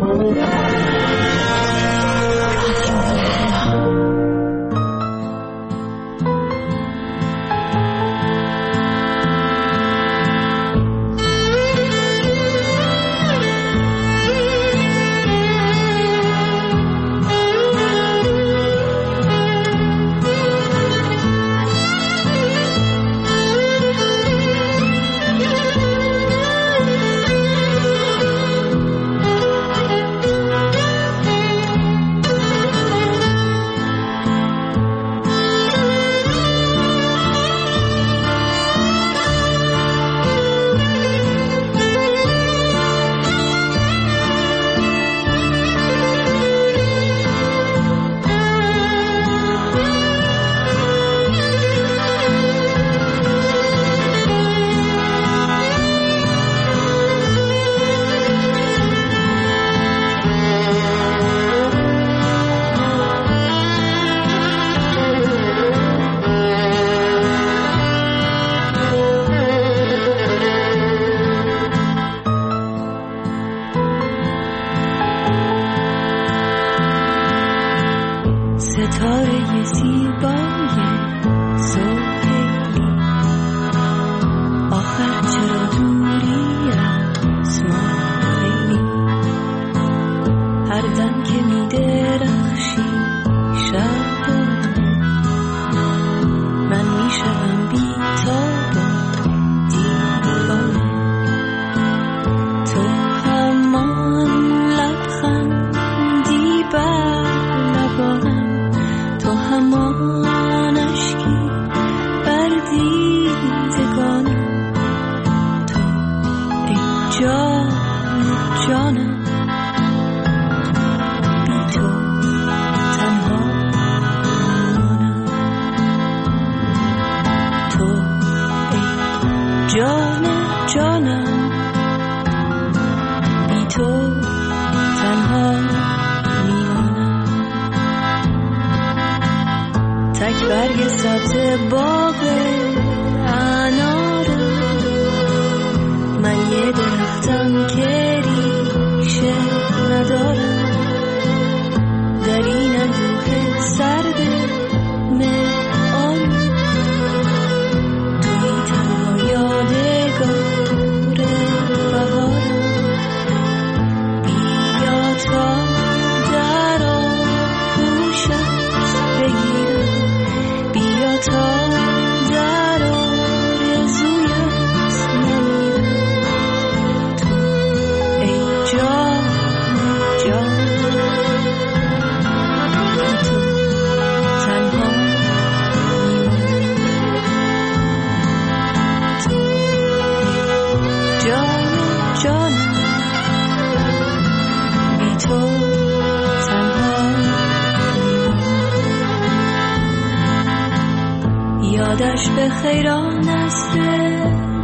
یادش به خیران نسل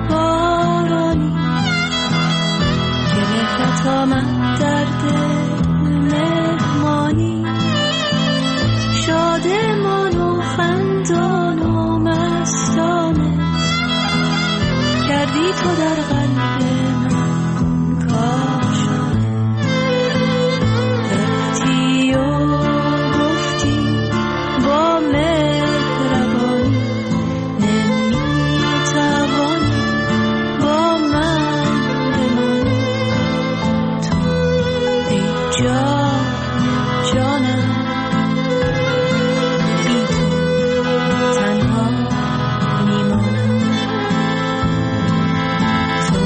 بارانی که نفرت آمد در دل مهمانی، شادمان و خندان و مستانه کردی تو در قلب من کاشانه. رفتی و گفتی با مهربانی نمیتوانی با من بمانی. تو ای جان جانم بی تو تنها میمانم. تو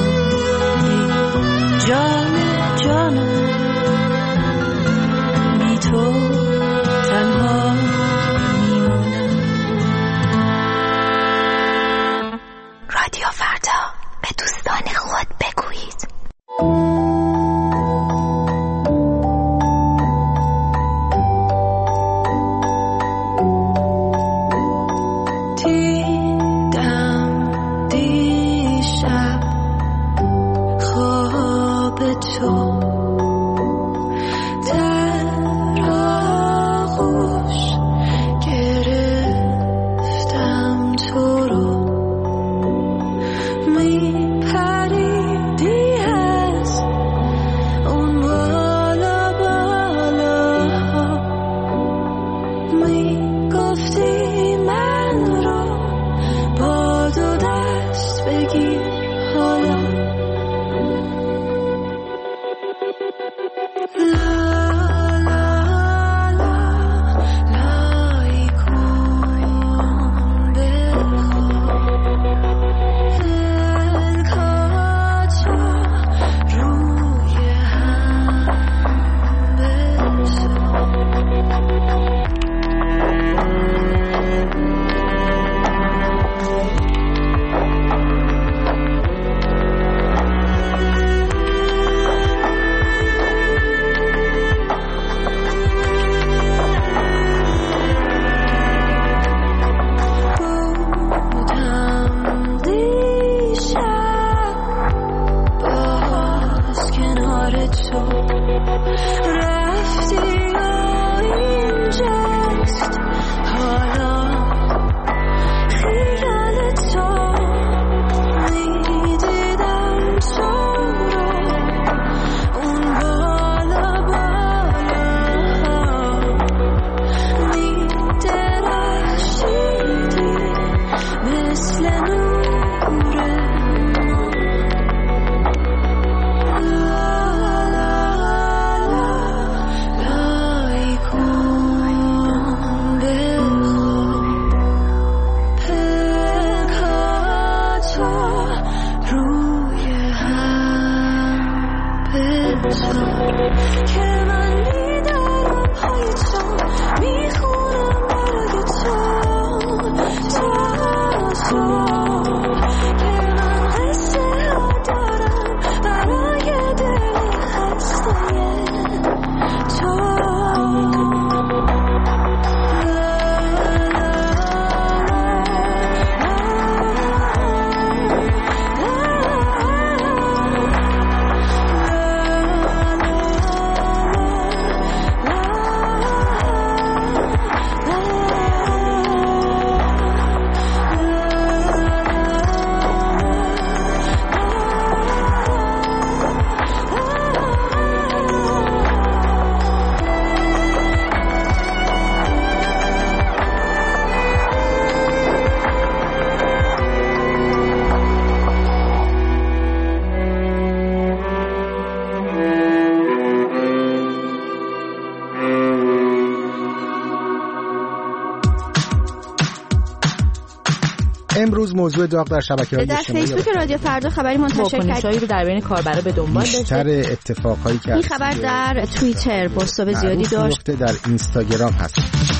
امروز موضوع داغ در شبکه‌های اجتماعی در فیسبوک رادیو فردا خبری منتشر کرد رو در بین کاربرا به دنبال داشته. بیشتر اتفاقایی که این خبر در توییتر پست‌های زیادی داشت. در اینستاگرام هست.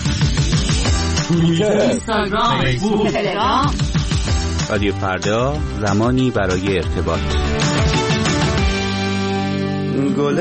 اینستاگرام، فیسبوک، تلگرام. رادیو فردا، زمانی برای ارتباط. گل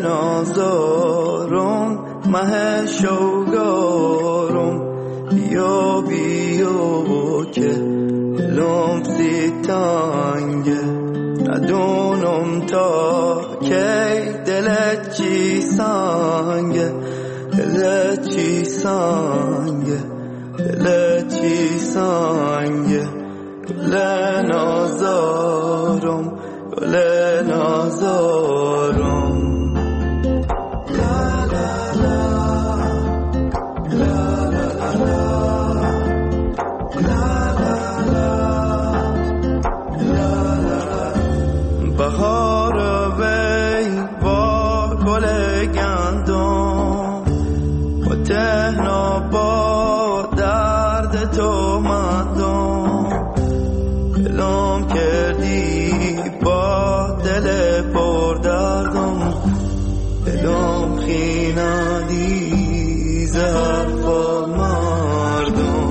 نازارم مه شوگارم بیا که لمسی تانگه ندونم تا کی دلت چی سانگه دلت چی سانگه دلت چی سانگه گل نازارم گل نازارم بهار وی با گل گندم و تهنا با درد تو مندم دلم کردی با دل پر دردم دلم خیندی زهر با مردم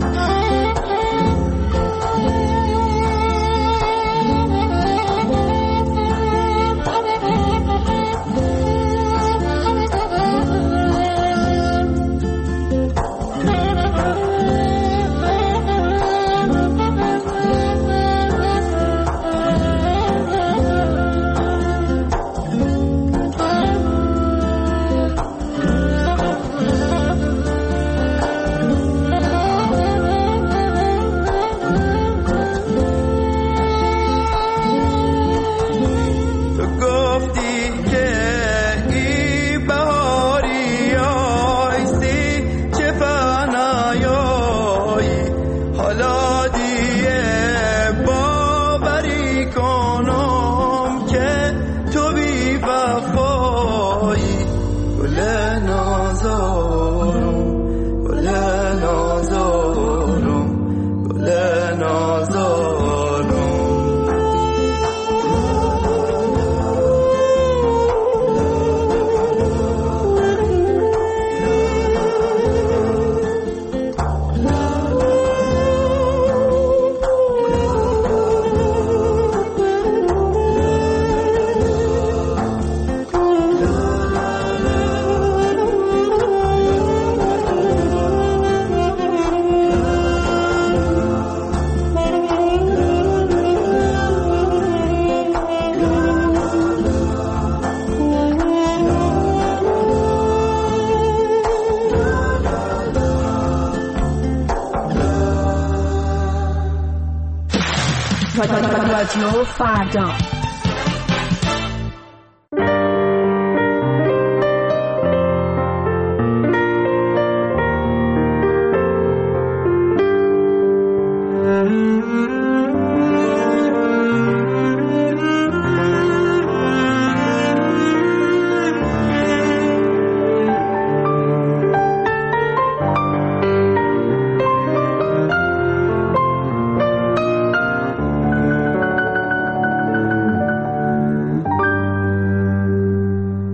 رادیو فردا.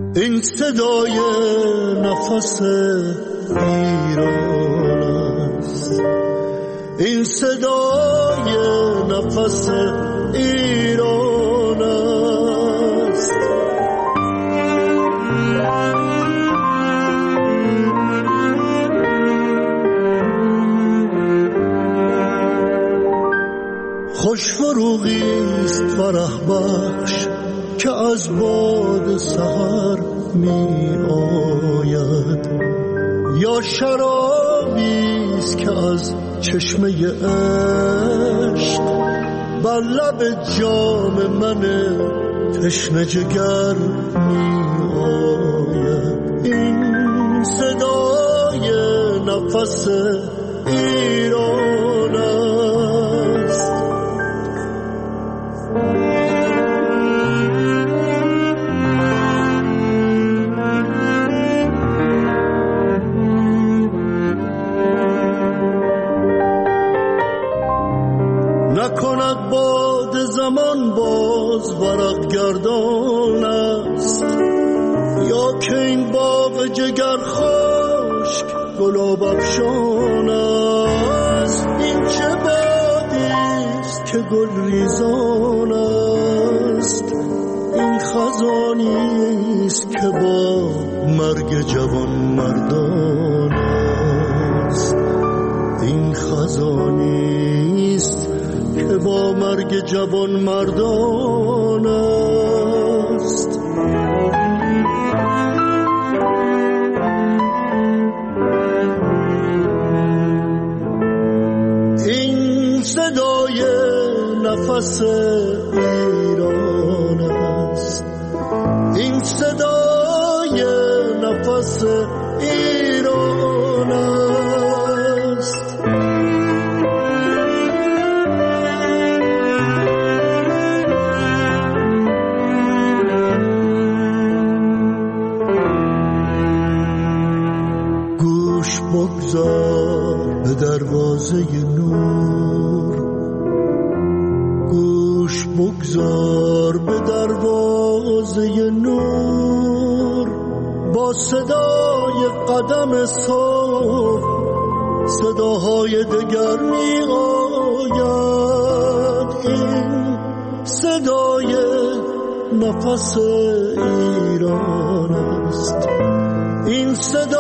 این صدای نفس ایران است، این صدای نفس ایران است. خوش فروغی است فرح بخش که از باد سحر می آید، یا شرابی است که از چشمه عشق بر لب جام من تشنه جگر می آید. این صدای نفس ایران است. نکند باد زمان باز ورق گردان است، یا که این باغ جگر خشک گلاب افشان است. این چه بادی است که گل ریزان است، این خزانی است که با مرگ جوان مردان است. این خزانی است که با مرگ جوان مردان است. این صدای نفس ایران است، این صدای نفس ایران است. گوش بگذار به دروازه نور، گوش بگذار به دروازه نور. با صدای قدم صبح صداهای دگر می آید. این صدای نفس ایران است، این صدا